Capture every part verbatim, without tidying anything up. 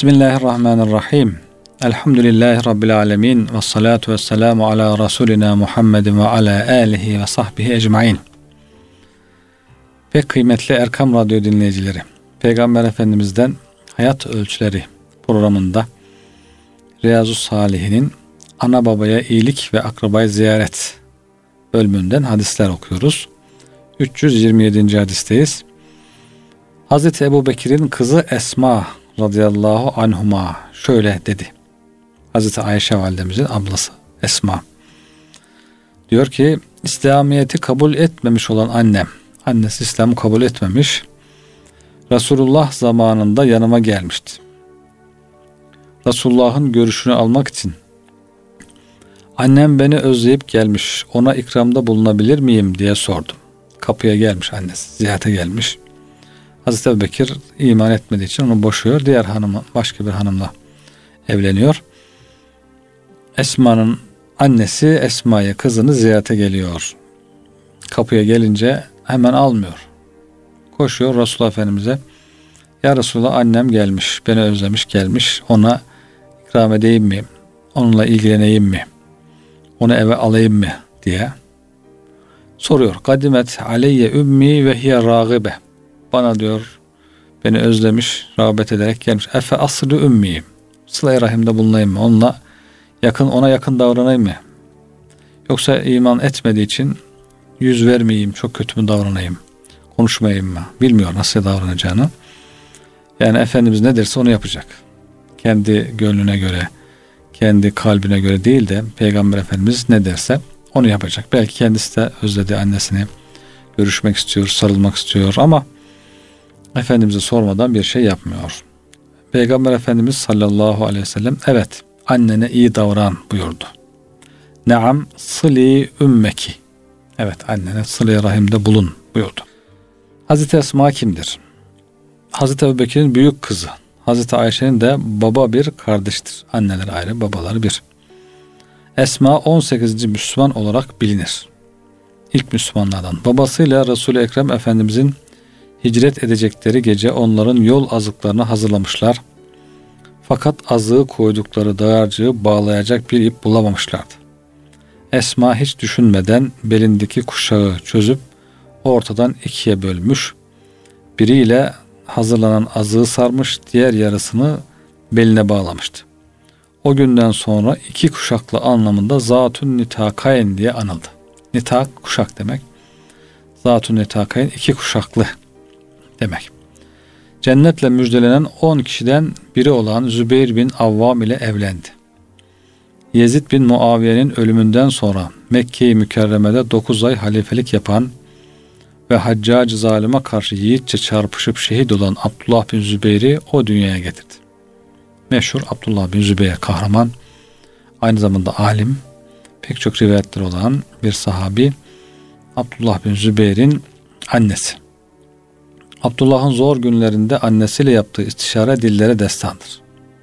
Bismillahirrahmanirrahim. Elhamdülillahi Rabbil alemin. Ve salatu ve selamu ala Resulina Muhammedin ve ala alihi ve sahbihi ecmain. Pek kıymetli Erkam Radyo dinleyicileri, Peygamber Efendimiz'den Hayat Ölçüleri programında Riyazu Salihinin ana babaya iyilik ve akrabayı ziyaret bölümünden hadisler okuyoruz. üç yüz yirmi yedinci hadisteyiz. Hazreti Ebu Bekir'in kızı Esma radıyallahu anhuma şöyle dedi. Hazreti Ayşe validemizin ablası Esma diyor ki, İslamiyet'i kabul etmemiş olan annem, annesi İslam'ı kabul etmemiş, Resulullah zamanında yanıma gelmişti. Resulullah'ın görüşünü almak için annem beni özleyip gelmiş, ona ikramda bulunabilir miyim diye sordum. Kapıya gelmiş annesi, ziyarete gelmiş. Hazreti Ebubekir iman etmediği için onu boşuyor. Diğer hanımı, başka bir hanımla evleniyor. Esma'nın annesi Esma'ya, kızını ziyarete geliyor. Kapıya gelince hemen almıyor. Koşuyor Resulullah Efendimiz'e. Ya Resulullah, annem gelmiş, beni özlemiş gelmiş. Ona ikram edeyim mi? Onunla ilgileneyim mi? Onu eve alayım mı diye soruyor. Kadimet aleyye ümmi ve hiye râgıbe. Bana diyor, beni özlemiş, rağbet ederek gelmiş. Efe aslı ümmiyim. Sıla-i rahimde bulunayım mı? Onunla yakın, ona yakın davranayım mı? Yoksa iman etmediği için yüz vermeyeyim, çok kötü mü davranayım? Konuşmayayım mı? Bilmiyor nasıl davranacağını. Yani Efendimiz ne derse onu yapacak. Kendi gönlüne göre, kendi kalbine göre değil de Peygamber Efendimiz ne derse onu yapacak. Belki kendisi de özledi annesini, görüşmek istiyor, sarılmak istiyor ama Efendimiz'e sormadan bir şey yapmıyor. Peygamber Efendimiz sallallahu aleyhi ve sellem evet, annene iyi davran buyurdu. Naam sıli ümmeki. Evet, annene sılı rahimde bulun buyurdu. Hazreti Esma kimdir? Hazreti Ebubekir'in büyük kızı. Hazreti Ayşe'nin de baba bir kardeştir. Anneler ayrı, babalar bir. Esma on sekizinci Müslüman olarak bilinir. İlk Müslümanlardan. Babasıyla Resul-i Ekrem Efendimizin hicret edecekleri gece onların yol azıklarını hazırlamışlar. Fakat azığı koydukları dağarcığı bağlayacak bir ip bulamamışlardı. Esma hiç düşünmeden belindeki kuşağı çözüp ortadan ikiye bölmüş. Biriyle hazırlanan azığı sarmış, diğer yarısını beline bağlamıştı. O günden sonra iki kuşaklı anlamında Zatun Nitakayn diye anıldı. Nitak kuşak demek. Zatun Nitakayn iki kuşaklı demek. Cennetle müjdelenen on kişiden biri olan Zübeyir bin Avvam ile evlendi. Yezid bin Muaviye'nin ölümünden sonra Mekke-i Mükerreme'de dokuz ay halifelik yapan ve Haccac-ı Zalim'e karşı yiğitçe çarpışıp şehit olan Abdullah bin Zübeyir'i o dünyaya getirdi. Meşhur Abdullah bin Zübeyir kahraman, aynı zamanda alim, pek çok rivayetler olan bir sahabi. Abdullah bin Zübeyir'in annesi. Abdullah'ın zor günlerinde annesiyle yaptığı istişare dillere destandır.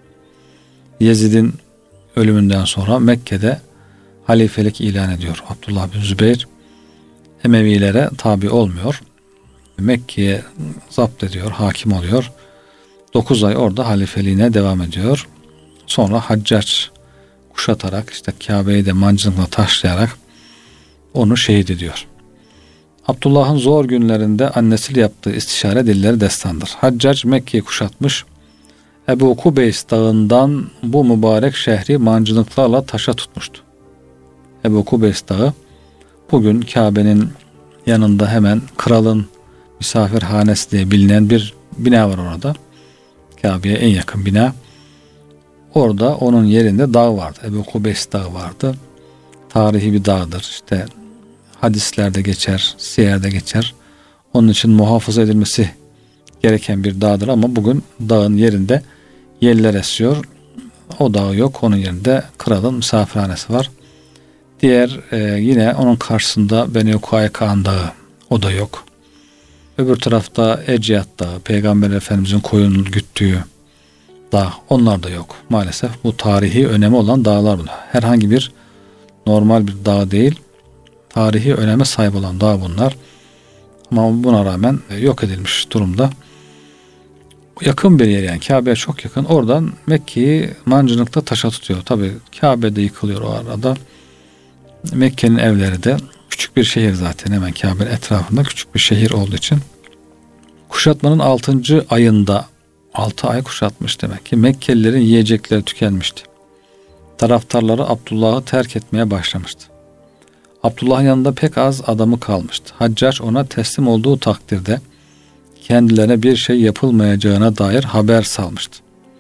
Yezid'in ölümünden sonra Mekke'de halifelik ilan ediyor Abdullah bin Zübeyir. Emevilere tabi olmuyor. Mekke'ye zapt ediyor, hakim oluyor. dokuz ay orada halifeliğine devam ediyor. Sonra Haccac kuşatarak, işte Kabe'yi de mancınıkla taşlayarak onu şehit ediyor. Abdullah'ın zor günlerinde annesiyle yaptığı istişare dilleri destandır. Haccac Mekke'yi kuşatmış. Ebu Kubeys dağından bu mübarek şehri mancınıklarla taşa tutmuştu. Ebu Kubeys dağı bugün Kabe'nin yanında hemen kralın misafirhanesi diye bilinen bir bina var orada. Kabe'ye en yakın bina. Orada onun yerinde dağ vardı. Ebu Kubeys dağı vardı. Tarihi bir dağdır. İşte hadislerde geçer, siyerde geçer. Onun için muhafaza edilmesi gereken bir dağdır ama bugün dağın yerinde yeller esiyor. O dağ yok. Onun yerinde kralın misafirhanesi var. Diğer e, yine onun karşısında Beni Kaykan dağı, o da yok. Öbür tarafta Eciyat dağı, Peygamber Efendimizin koyunun güttüğü dağ, onlar da yok. Maalesef bu tarihi önemi olan dağlar bunlar. Herhangi bir normal bir dağ değil, tarihi öneme sahip olan dağ bunlar. Ama buna rağmen yok edilmiş durumda. yakın bir yer, yani Kabe'ye çok yakın. Oradan Mekke'yi mancınıkta taşa tutuyor. Tabii Kabe'de yıkılıyor o arada. Mekke'nin evleri de küçük bir şehir zaten, hemen Kabe'nin etrafında küçük bir şehir olduğu için. Kuşatmanın altıncı ayında, altı ay kuşatmış demek ki, Mekkelilerin yiyecekleri tükenmişti. Taraftarları Abdullah'ı terk etmeye başlamıştı. Abdullah'ın yanında pek az adamı kalmıştı. Haccac ona teslim olduğu takdirde kendilerine bir şey yapılmayacağına dair haber salmıştı.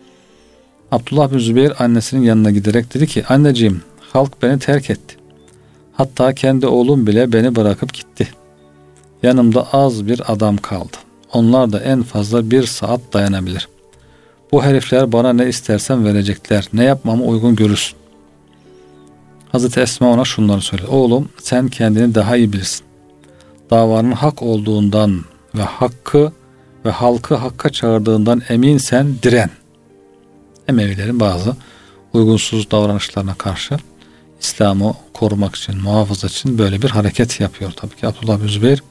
Abdullah bin Zübeyir annesinin yanına giderek dedi ki, anneciğim, halk beni terk etti. Hatta kendi oğlum bile beni bırakıp gitti. Yanımda az bir adam kaldı. Onlar da en fazla bir saat dayanabilir. Bu herifler bana ne istersem verecekler. Ne yapmamı uygun görürsün. Hazreti Esma ona şunları söyledi. Oğlum, sen kendini daha iyi bilirsin. Davanın hak olduğundan ve hakkı ve halkı hakka çağırdığından eminsen diren. Emevilerin bazı uygunsuz davranışlarına karşı İslam'ı korumak için, muhafaza için böyle bir hareket yapıyor tabii ki Abdullah bin Zübeyir.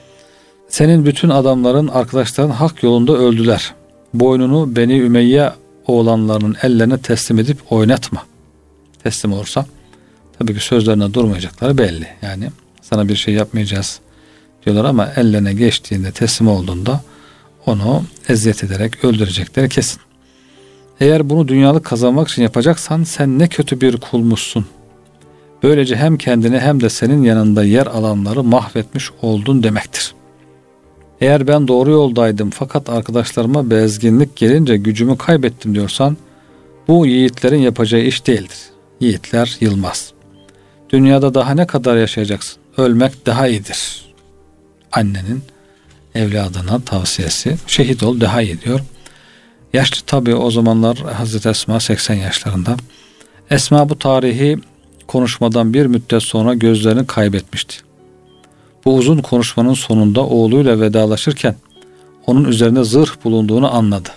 Senin bütün adamların, arkadaşların hak yolunda öldüler. Boynunu Beni Ümeyye oğlanlarının ellerine teslim edip oynatma. Teslim olursa tabii ki sözlerine durmayacakları belli. Yani sana bir şey yapmayacağız diyorlar ama ellerine geçtiğinde, teslim olduğunda onu eziyet ederek öldürecekleri kesin. Eğer bunu dünyalık kazanmak için yapacaksan sen ne kötü bir kulmuşsun. Böylece hem kendini hem de senin yanında yer alanları mahvetmiş oldun demektir. Eğer ben doğru yoldaydım fakat arkadaşlarıma bezginlik gelince gücümü kaybettim diyorsan, bu yiğitlerin yapacağı iş değildir. Yiğitler yılmaz. Dünyada daha ne kadar yaşayacaksın? Ölmek daha iyidir. Annenin evladına tavsiyesi, şehit ol daha iyi diyor. Yaşlı tabii o zamanlar Hazreti Esma seksen yaşlarında. Esma bu tarihi konuşmadan bir müddet sonra gözlerini kaybetmişti. Bu uzun konuşmanın sonunda oğluyla vedalaşırken onun üzerinde zırh bulunduğunu anladı.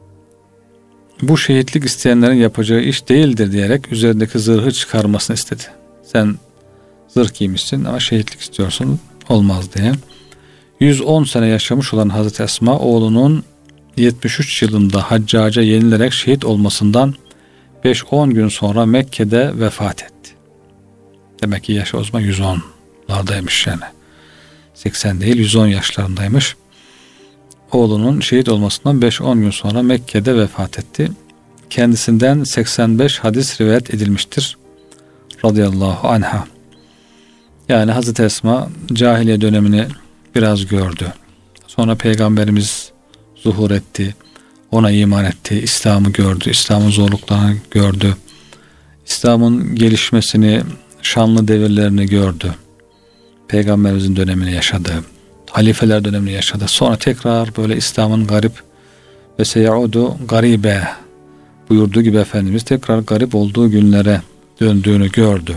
Bu şehitlik isteyenlerin yapacağı iş değildir diyerek üzerindeki zırhı çıkarmasını istedi. Sen zırh giymişsin ama şehitlik istiyorsun, olmaz diye. yüz on sene yaşamış olan Hazreti Esma oğlunun yetmiş üç yılında Haccaca yenilerek şehit olmasından beş on gün sonra Mekke'de vefat etti. Demek ki yaşı o zaman yüz onlardaymış yani. seksen değil yüz on yaşlarındaymış. Oğlunun şehit olmasından beş on gün sonra Mekke'de vefat etti. Kendisinden seksen beş hadis rivayet edilmiştir. Radıyallahu anha. Yani Hazreti Esma cahiliye dönemini biraz gördü. Sonra Peygamberimiz zuhur etti. Ona iman etti. İslam'ı gördü. İslam'ın zorluklarını gördü. İslam'ın gelişmesini, şanlı devirlerini gördü. Peygamberimizin dönemini yaşadı. Halifeler dönemini yaşadı. Sonra tekrar böyle İslam'ın garip ve seyaudu garibe buyurduğu gibi Efendimiz tekrar garip olduğu günlere döndüğünü gördü.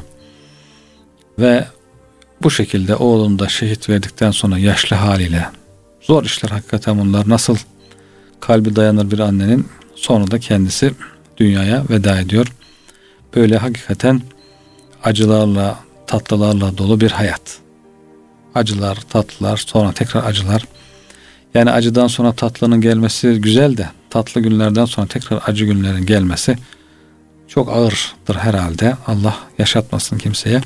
Ve bu şekilde oğlunu da şehit verdikten sonra yaşlı haliyle, zor işler hakikaten bunlar, nasıl kalbi dayanır bir annenin, sonra da kendisi dünyaya veda ediyor. Böyle hakikaten acılarla, tatlılarla dolu bir hayat. Acılar, tatlılar, sonra tekrar acılar. Yani acıdan sonra tatlının gelmesi güzel de tatlı günlerden sonra tekrar acı günlerin gelmesi çok ağırdır herhalde. Allah yaşatmasın kimseye.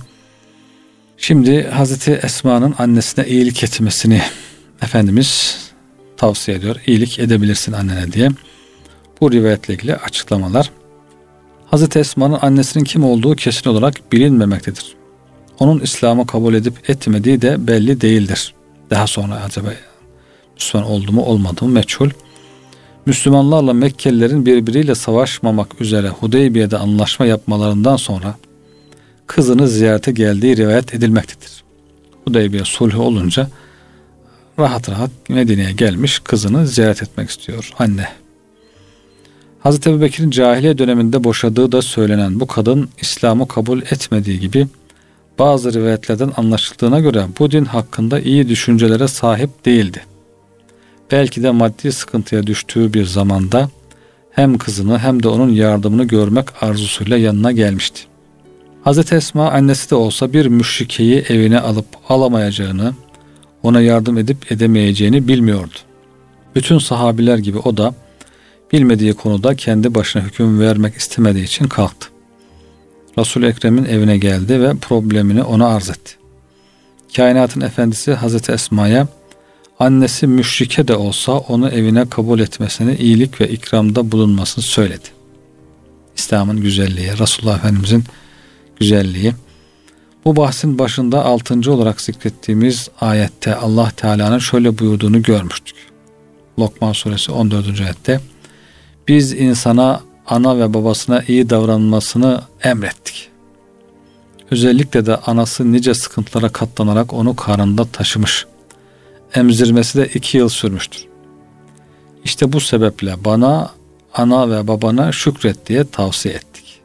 Şimdi Hazreti Esma'nın annesine iyilik etmesini Efendimiz tavsiye ediyor. İyilik edebilirsin annene diye. Bu rivayetle ilgili açıklamalar. Hazreti Esma'nın annesinin kim olduğu kesin olarak bilinmemektedir. Onun İslam'ı kabul edip etmediği de belli değildir. Daha sonra acaba Müslüman oldu mu olmadı mı meçhul. Müslümanlarla Mekkelilerin birbiriyle savaşmamak üzere Hudeybiye'de anlaşma yapmalarından sonra kızını ziyarete geldiği rivayet edilmektedir. Hudeybiye sulhü olunca rahat rahat Medine'ye gelmiş, kızını ziyaret etmek istiyor anne. Hazreti Ebubekir'in cahiliye döneminde boşadığı da söylenen bu kadın İslam'ı kabul etmediği gibi bazı rivayetlerden anlaşıldığına göre bu din hakkında iyi düşüncelere sahip değildi. Belki de maddi sıkıntıya düştüğü bir zamanda hem kızını hem de onun yardımını görmek arzusuyla yanına gelmişti. Hazreti Esma annesi de olsa bir müşrikeyi evine alıp alamayacağını, ona yardım edip edemeyeceğini bilmiyordu. Bütün sahabiler gibi o da Bilmediği konuda kendi başına hüküm vermek istemediği için kalktı. Resul-i Ekrem'in evine geldi ve problemini ona arz etti. Kainatın efendisi Hazreti Esma'ya annesi müşrike de olsa onu evine kabul etmesini, iyilik ve ikramda bulunmasını söyledi. İslam'ın güzelliği, Resulullah Efendimizin güzelliği. Bu bahsin başında altıncı olarak zikrettiğimiz ayette Allah Teala'nın şöyle buyurduğunu görmüştük. Lokman suresi on dördüncü ayette biz insana ana ve babasına iyi davranmasını emrettik. Özellikle de anası nice sıkıntılara katlanarak onu karnında taşımış. Emzirmesi de iki yıl sürmüştür. İşte bu sebeple bana, ana ve babana şükret diye tavsiye ettik.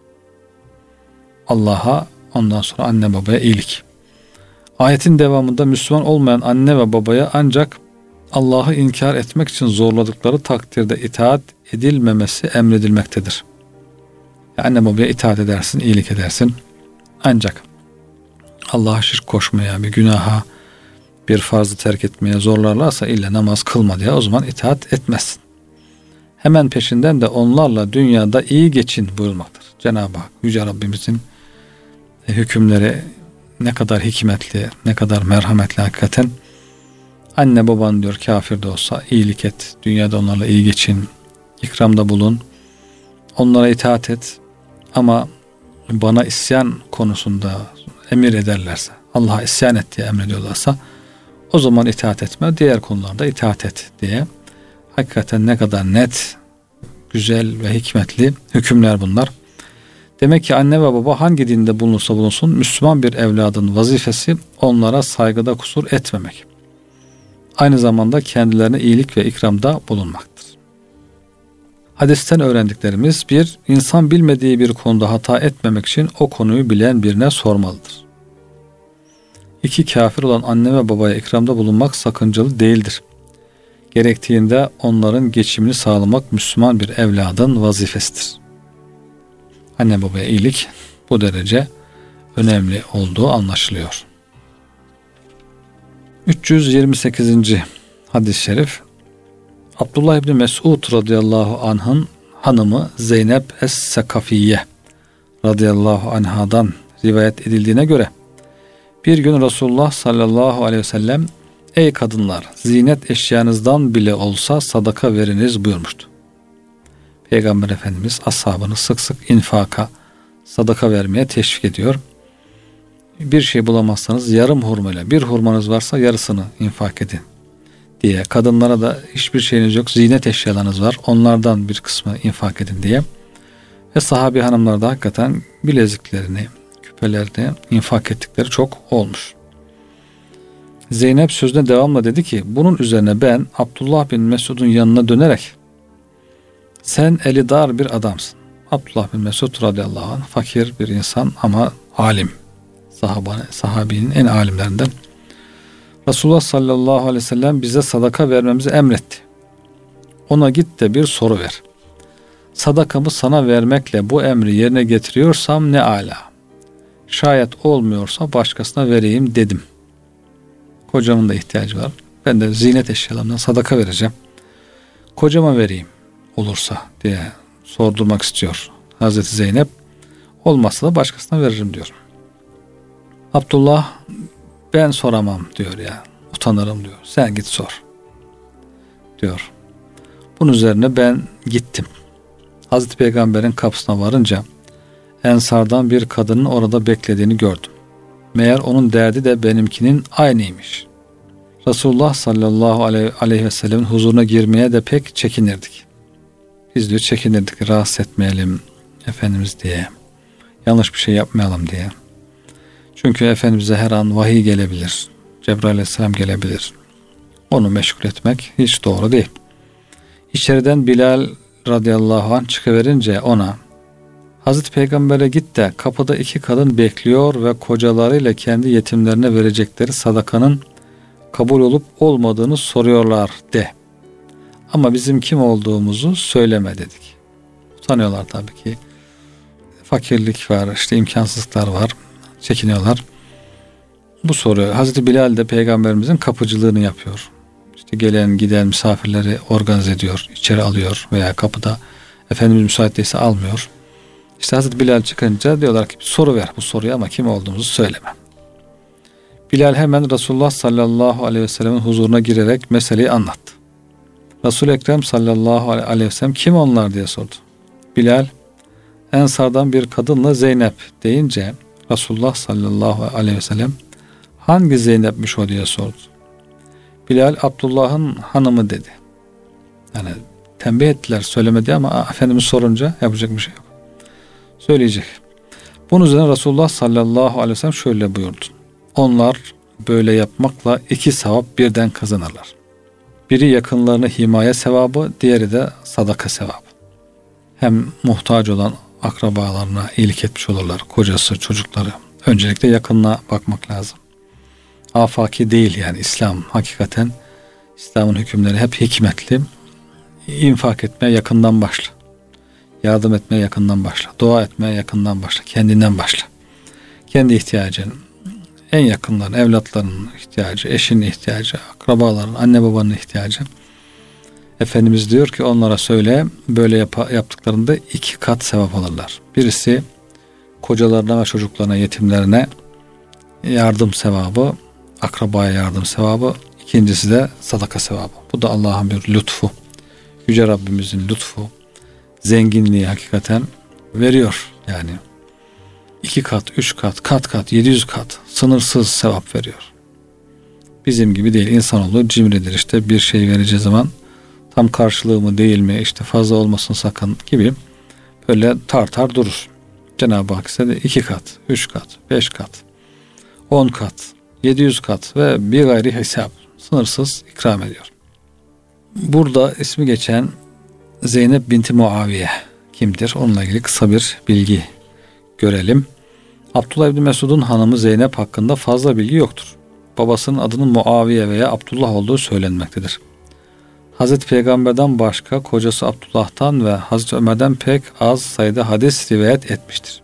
Allah'a, ondan sonra anne babaya iyilik. Ayetin devamında Müslüman olmayan anne ve babaya ancak Allah'ı inkar etmek için zorladıkları takdirde itaat edilmemesi emredilmektedir. Yani anne babaya itaat edersin, iyilik edersin. Ancak Allah'a şirk koşmaya, bir günaha, bir farzı terk etmeye zorlarlarsa illa namaz kılma diye o zaman itaat etmezsin. Hemen peşinden de onlarla dünyada iyi geçin buyurmaktadır. Cenab-ı Hak, Yüce Rabbimizin hükümleri ne kadar hikmetli, ne kadar merhametli hakikaten. Anne baban diyor kafir de olsa iyilik et, dünyada onlarla iyi geçin, ikramda bulun, onlara itaat et ama bana isyan konusunda emir ederlerse, Allah'a isyan et diye emrediyorlarsa o zaman itaat etme, diğer konularda itaat et diye. Hakikaten ne kadar net, güzel ve hikmetli hükümler bunlar. Demek ki anne ve baba hangi dinde bulunursa bulunsun Müslüman bir evladın vazifesi onlara saygıda kusur etmemek. Aynı zamanda kendilerine iyilik ve ikramda bulunmaktır. Hadisten öğrendiklerimiz: bir, insan bilmediği bir konuda hata etmemek için o konuyu bilen birine sormalıdır. İki, kafir olan anne ve babaya ikramda bulunmak sakıncalı değildir. Gerektiğinde onların geçimini sağlamak Müslüman bir evladın vazifesidir. Anne babaya iyilik bu derece önemli olduğu anlaşılıyor. üç yüz yirmi sekizinci hadis-i şerif, Abdullah İbni Mesud radıyallahu anh'ın hanımı Zeynep Es-Sekafiye radıyallahu anhadan rivayet edildiğine göre bir gün Resulullah sallallahu aleyhi ve sellem ey kadınlar, zinet eşyanızdan bile olsa sadaka veriniz buyurmuştu. Peygamber Efendimiz ashabını sık sık infaka, sadaka vermeye teşvik ediyor. Bir şey bulamazsanız yarım hurmayla, bir hurmanız varsa yarısını infak edin diye. Kadınlara da hiçbir şeyiniz yok, zinet eşyalarınız var, onlardan bir kısmı infak edin diye. Ve sahabi hanımlar da hakikaten bileziklerini, küpelerini infak ettikleri çok olmuş. Zeynep sözüne devamla dedi ki, bunun üzerine ben Abdullah bin Mesud'un yanına dönerek, sen eli dar bir adamsın. Abdullah bin Mesud radıyallahu anh fakir bir insan ama alim. Sahabe, sahabinin en alimlerinden. Resulullah sallallahu aleyhi ve sellem bize sadaka vermemizi emretti. Ona git de bir soru ver. Sadakamı sana vermekle bu emri yerine getiriyorsam ne âlâ. Şayet olmuyorsa başkasına vereyim dedim. Kocamın da ihtiyacı var. Ben de zinet eşyalarından sadaka vereceğim. Kocama vereyim olursa diye sordurmak istiyor Hazreti Zeynep. Olmazsa da başkasına veririm diyor. Abdullah ben soramam diyor ya. Utanırım diyor. Sen git sor diyor. Bunun üzerine ben gittim. Hazreti Peygamber'in kapısına varınca Ensardan bir kadının orada beklediğini gördüm. Meğer onun derdi de benimkinin aynıymış. Resulullah sallallahu aleyhi ve sellemin huzuruna girmeye de pek çekinirdik. Biz diyor çekinirdik, rahatsız etmeyelim Efendimiz diye. Yanlış bir şey yapmayalım diye. Çünkü Efendimiz'e her an vahiy gelebilir. Cebrail aleyhisselam gelebilir. Onu meşgul etmek hiç doğru değil. İçeriden Bilal radıyallahu anh çıkıverince ona, Hazreti Peygamber'e git de kapıda iki kadın bekliyor ve kocalarıyla kendi yetimlerine verecekleri sadakanın kabul olup olmadığını soruyorlar de. Ama bizim kim olduğumuzu söyleme dedik. Utanıyorlar tabii ki. Fakirlik var, işte imkansızlıklar var. Çekiniyorlar. Bu soru Hazreti Bilal de Peygamberimizin kapıcılığını yapıyor. İşte İşte gelen giden misafirleri organize ediyor, içeri alıyor veya kapıda Efendimiz müsait değilse almıyor. İşte Hazreti Bilal çıkınca diyorlar ki bir soru ver bu soruyu ama kim olduğumuzu söyleme. Bilal hemen Resulullah sallallahu aleyhi ve sellem'in huzuruna girerek meseleyi anlattı. Resul-i Ekrem sallallahu aleyhi ve sellem kim onlar diye sordu. Bilal Ensardan bir kadınla Zeynep deyince Resulullah sallallahu aleyhi ve sellem hangi Zeynep'miş o diye sordu. Bilal Abdullah'ın hanımı dedi. Yani tembih ettiler söylemedi ama Efendimiz sorunca yapacak bir şey yok. Söyleyecek. Bunun üzerine Resulullah sallallahu aleyhi ve sellem şöyle buyurdu. Onlar böyle yapmakla iki sevap birden kazanırlar. Biri yakınlarına himaye sevabı, diğeri de sadaka sevabı. Hem muhtaç olan akrabalarına iyilik etmiş olurlar. Kocası, çocukları. Öncelikle yakınına bakmak lazım. Afaki değil yani İslam. Hakikaten İslam'ın hükümleri hep hikmetli. İnfak etmeye yakından başla. Yardım etmeye yakından başla. Dua etmeye yakından başla. Kendinden başla. Kendi ihtiyacın, en yakınların, evlatlarının ihtiyacı, eşinin ihtiyacı, akrabaların, anne babanın ihtiyacı. Efendimiz diyor ki onlara söyle, böyle yap- yaptıklarında iki kat sevap alırlar. Birisi kocalarına ve çocuklarına, yetimlerine yardım sevabı, akrabaya yardım sevabı. İkincisi de sadaka sevabı. Bu da Allah'ın bir lütfu. Yüce Rabbimizin lütfu, zenginliği hakikaten veriyor yani. İki kat, üç kat, kat kat, yedi yüz kat sınırsız sevap veriyor. Bizim gibi değil. İnsanoğlu cimridir. İşte bir şey vereceği zaman tam karşılığı mı değil mi, işte fazla olmasın sakın gibi böyle tartar durur. Cenab-ı Hak ise de iki kat, üç kat, beş kat, on kat, yedi yüz kat ve bir gayri hesap sınırsız ikram ediyor. Burada ismi geçen Zeynep binti Muaviye kimdir? Onunla ilgili kısa bir bilgi görelim. Abdullah İbni Mesud'un hanımı Zeynep hakkında fazla bilgi yoktur. Babasının adının Muaviye veya Abdullah olduğu söylenmektedir. Hazreti Peygamber'den başka kocası Abdullah'tan ve Hazreti Ömer'den pek az sayıda hadis rivayet etmiştir.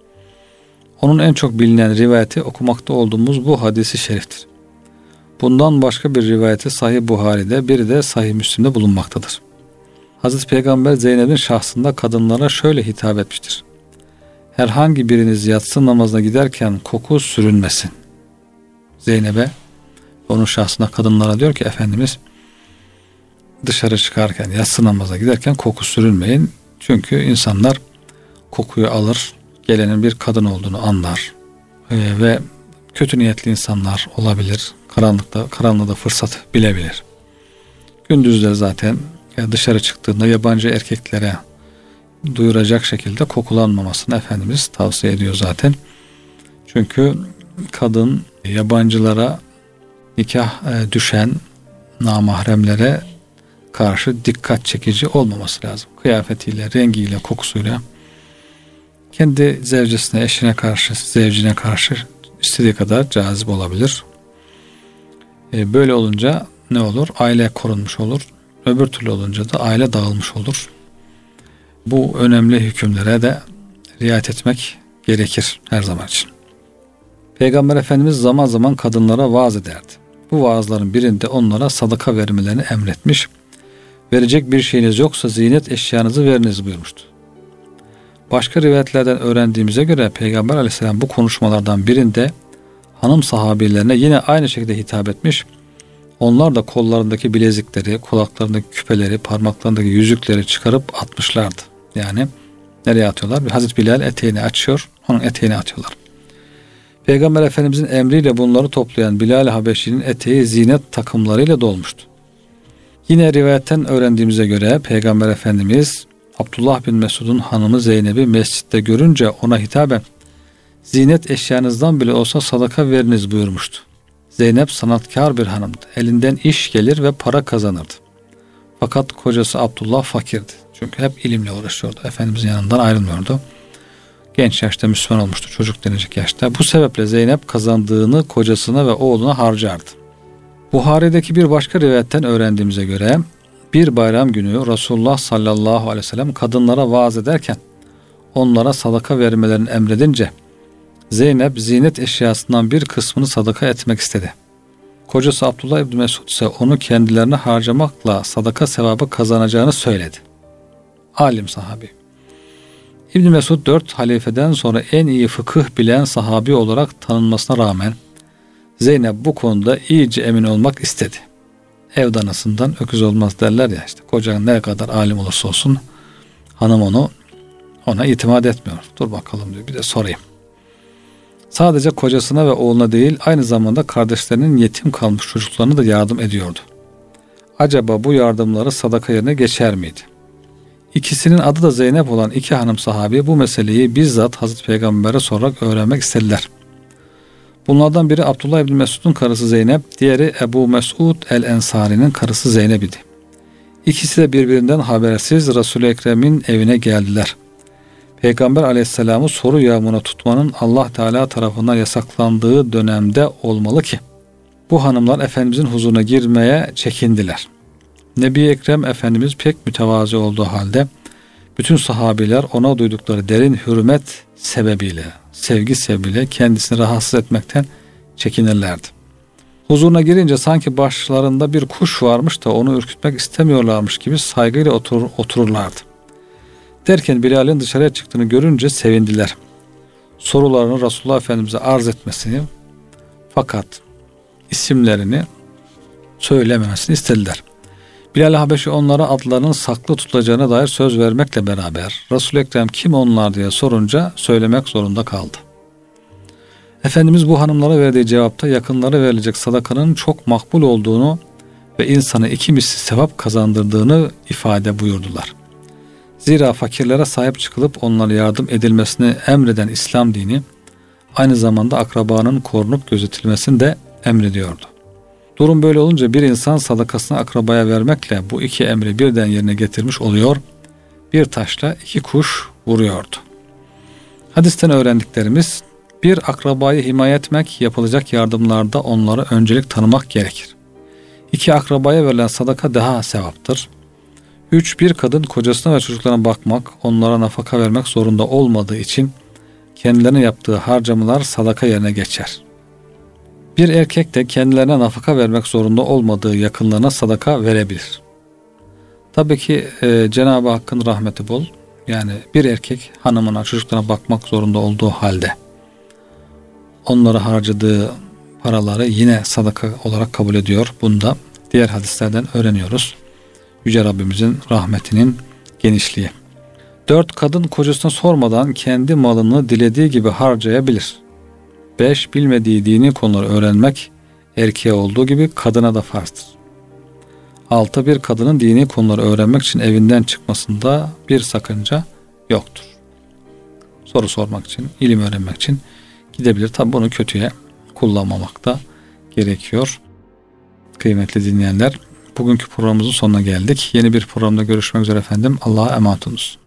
Onun en çok bilinen rivayeti okumakta olduğumuz bu hadisi şeriftir. Bundan başka bir rivayeti Sahih Buhari'de, biri de Sahih Müslim'de bulunmaktadır. Hazreti Peygamber Zeynep'in şahsında kadınlara şöyle hitap etmiştir. Herhangi biriniz yatsı namazına giderken koku sürünmesin. Zeynep'e, onun şahsında kadınlara diyor ki Efendimiz, dışarı çıkarken, yatsı namazına giderken koku sürünmeyin. Çünkü insanlar kokuyu alır, gelenin bir kadın olduğunu anlar ee, ve kötü niyetli insanlar olabilir. Karanlıkta, karanlıkta fırsat bilebilir. Gündüzleri zaten dışarı çıktığında yabancı erkeklere duyuracak şekilde kokulanmamasını Efendimiz tavsiye ediyor zaten. Çünkü kadın yabancılara nikah düşen namahremlere karşı dikkat çekici olmaması lazım. Kıyafetiyle, rengiyle, kokusuyla kendi zevcesine, eşine karşı, zevcine karşı istediği kadar cazip olabilir. Böyle olunca ne olur? Aile korunmuş olur. Öbür türlü olunca da aile dağılmış olur. Bu önemli hükümlere de riayet etmek gerekir her zaman için. Peygamber Efendimiz zaman zaman kadınlara vaaz ederdi. Bu vaazların birinde onlara sadaka vermelerini emretmiş. Verecek bir şeyiniz yoksa ziynet eşyanızı veriniz buyurmuştu. Başka rivayetlerden öğrendiğimize göre Peygamber Aleyhisselam bu konuşmalardan birinde hanım sahabilerine yine aynı şekilde hitap etmiş. Onlar da kollarındaki bilezikleri, kulaklarındaki küpeleri, parmaklarındaki yüzükleri çıkarıp atmışlardı. Yani nereye atıyorlar? Hazreti Bilal eteğini açıyor, onun eteğini atıyorlar. Peygamber Efendimizin emriyle bunları toplayan Bilal Habeşi'nin eteği zinet takımlarıyla dolmuştu. Yine rivayetten öğrendiğimize göre Peygamber Efendimiz Abdullah bin Mesud'un hanımı Zeynep'i mescitte görünce ona hitaben zinet eşyanızdan bile olsa sadaka veriniz buyurmuştu. Zeynep sanatkar bir hanımdı. Elinden iş gelir ve para kazanırdı. Fakat kocası Abdullah fakirdi. Çünkü hep ilimle uğraşıyordu. Efendimizin yanından ayrılmıyordu. Genç yaşta Müslüman olmuştu. Çocuk denecek yaşta. Bu sebeple Zeynep kazandığını kocasına ve oğluna harcardı. Buhari'deki bir başka rivayetten öğrendiğimize göre bir bayram günü Resulullah sallallahu aleyhi ve sellem kadınlara vaaz ederken onlara sadaka vermelerini emredince Zeynep zinet eşyasından bir kısmını sadaka etmek istedi. Kocası Abdullah İbni Mesud ise onu kendilerine harcamakla sadaka sevabı kazanacağını söyledi. Alim sahabi. İbn Mesud dört halifeden sonra en iyi fıkıh bilen sahabi olarak tanınmasına rağmen Zeynep bu konuda iyice emin olmak istedi. Ev danasından öküz olmaz derler ya, işte kocan ne kadar alim olursa olsun hanım onu ona itimat etmiyor. Dur bakalım diyor, bir de sorayım. Sadece kocasına ve oğluna değil, aynı zamanda kardeşlerinin yetim kalmış çocuklarına da yardım ediyordu. Acaba bu yardımları sadaka yerine geçer miydi? İkisinin adı da Zeynep olan iki hanım sahabi bu meseleyi bizzat Hazreti Peygamber'e sorarak öğrenmek istediler. Bunlardan biri Abdullah İbni Mesud'un karısı Zeynep, diğeri Ebu Mesud el-Ensari'nin karısı Zeynep idi. İkisi de birbirinden habersiz Resul-i Ekrem'in evine geldiler. Peygamber aleyhisselamı soru yağmuruna tutmanın Allah Teala tarafından yasaklandığı dönemde olmalı ki bu hanımlar Efendimizin huzuruna girmeye çekindiler. Nebi Ekrem Efendimiz pek mütevazi olduğu halde bütün sahabiler ona duydukları derin hürmet sebebiyle, sevgi sebebiyle kendisini rahatsız etmekten çekinirlerdi. Huzuruna girince sanki başlarında bir kuş varmış da onu ürkütmek istemiyorlarmış gibi saygıyla otur, otururlardı. Derken Bilal'in dışarıya çıktığını görünce sevindiler. Sorularını Resulullah Efendimiz'e arz etmesini, fakat isimlerini söylememesini istediler. Bilal Habeşi onlara adlarının saklı tutulacağına dair söz vermekle beraber Resul-i Ekrem kim onlar diye sorunca söylemek zorunda kaldı. Efendimiz bu hanımlara verdiği cevapta yakınlara verilecek sadakanın çok makbul olduğunu ve insanı iki misli sevap kazandırdığını ifade buyurdular. Zira fakirlere sahip çıkılıp onlara yardım edilmesini emreden İslam dini aynı zamanda akrabanın korunup gözetilmesini de emrediyordu. Durum böyle olunca bir insan sadakasını akrabaya vermekle bu iki emri birden yerine getirmiş oluyor, bir taşla iki kuş vuruyordu. Hadisten öğrendiklerimiz: bir, akrabayı himaye etmek, yapılacak yardımlarda onları öncelik tanımak gerekir. İki, akrabaya verilen sadaka daha sevaptır. Üç, bir kadın kocasına ve çocuklarına bakmak, onlara nafaka vermek zorunda olmadığı için kendilerine yaptığı harcamalar sadaka yerine geçer. Bir erkek de kendilerine nafaka vermek zorunda olmadığı yakınlarına sadaka verebilir. Tabii ki e, Cenab-ı Hakk'ın rahmeti bol. Yani bir erkek hanımına, çocuklarına bakmak zorunda olduğu halde onlara harcadığı paraları yine sadaka olarak kabul ediyor. Bunu da diğer hadislerden öğreniyoruz. Yüce Rabbimizin rahmetinin genişliği. Dört, kadın kocasına sormadan kendi malını dilediği gibi harcayabilir. Beş, bilmediği dini konuları öğrenmek erkeğe olduğu gibi kadına da farzdır. Altı, bir kadının dini konuları öğrenmek için evinden çıkmasında bir sakınca yoktur. Soru sormak için, ilim öğrenmek için gidebilir. Tabi bunu kötüye kullanmamak da gerekiyor. Kıymetli dinleyenler, bugünkü programımızın sonuna geldik. Yeni bir programda görüşmek üzere efendim. Allah'a emanet olunuz.